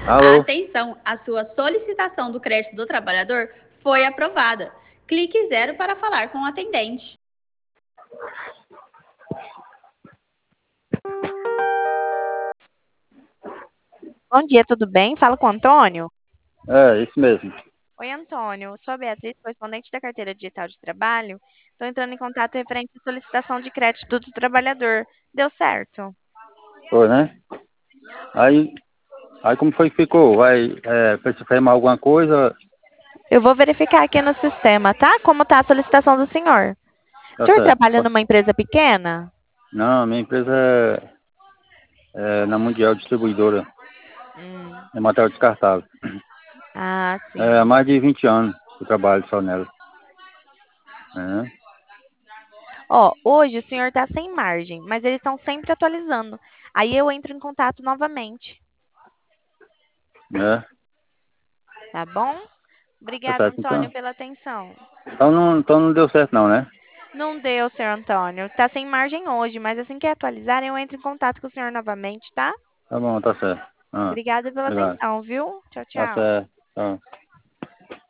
Alô? Atenção, a sua solicitação do crédito do trabalhador foi aprovada. Clique zero para falar com o atendente. Bom dia, tudo bem? Fala com o Antônio. É, isso mesmo. Oi, Antônio. Sou a Beatriz, correspondente da carteira digital de trabalho. Estou entrando em contato referente à solicitação de crédito do trabalhador. Deu certo? Foi, né? Aí, aí como foi que ficou? Precisa fazer mais alguma coisa? Eu vou verificar aqui no sistema, tá? Como está a solicitação do senhor? O Tá senhor certo. trabalha numa empresa pequena? Não, minha empresa é na Mundial Distribuidora, Hum. é material descartável. Ah, É, há sim. mais de 20 anos que eu trabalho só nela. É, Ó, hoje o senhor está sem margem, mas eles estão sempre atualizando. Aí eu entro em contato novamente, né? tá bom? Tá Obrigada, certo, Antônio, então. pela atenção. Então não deu certo não, né? Não deu, senhor Antônio. Tá sem margem hoje, mas assim que atualizarem, eu entro em contato com o senhor novamente, tá? Tá bom, tá certo. Ah, Obrigada pela obrigado. atenção, viu? Tchau, Tá tchau. certo. Tá.